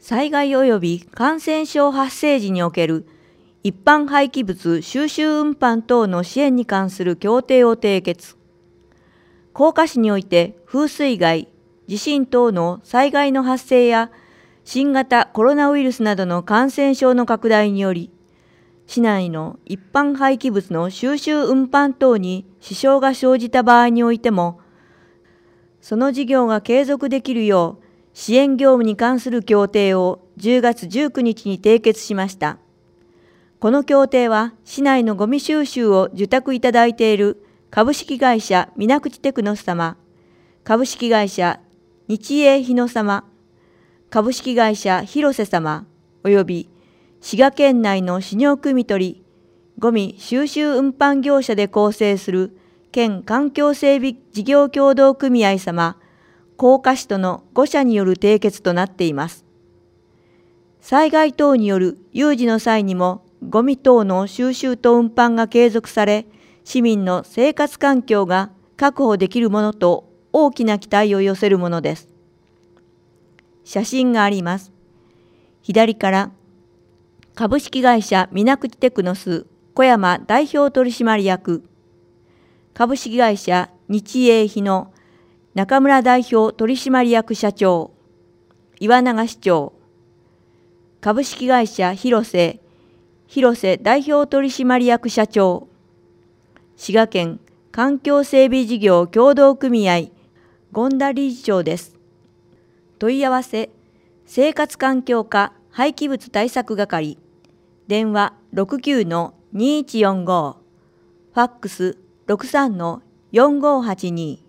災害及び感染症発生時における一般廃棄物収集運搬等の支援に関する協定を締結。甲賀市において風水害、地震等の災害の発生や新型コロナウイルスなどの感染症の拡大により、市内の一般廃棄物の収集運搬等に支障が生じた場合においても、その事業が継続できるよう支援業務に関する協定を10月19日に締結しました。この協定は市内のゴミ収集を受託いただいている株式会社水口テクノス様、株式会社日英日野様、株式会社広瀬様、および滋賀県内の市場汲み取り、ゴミ収集運搬業者で構成する県環境整備事業協同組合様、甲賀市との5社による締結となっています。災害等による有事の際にもゴミ等の収集と運搬が継続され、市民の生活環境が確保できるものと大きな期待を寄せるものです。写真があります。左から株式会社水口テクノス小山代表取締役、株式会社日英日野中村代表取締役社長、岩永市長、株式会社広瀬代表取締役社長、滋賀県環境整備事業協同組合権田理事長です。問い合わせ、生活環境課廃棄物対策係、電話 69-2145、ファックス 63-4582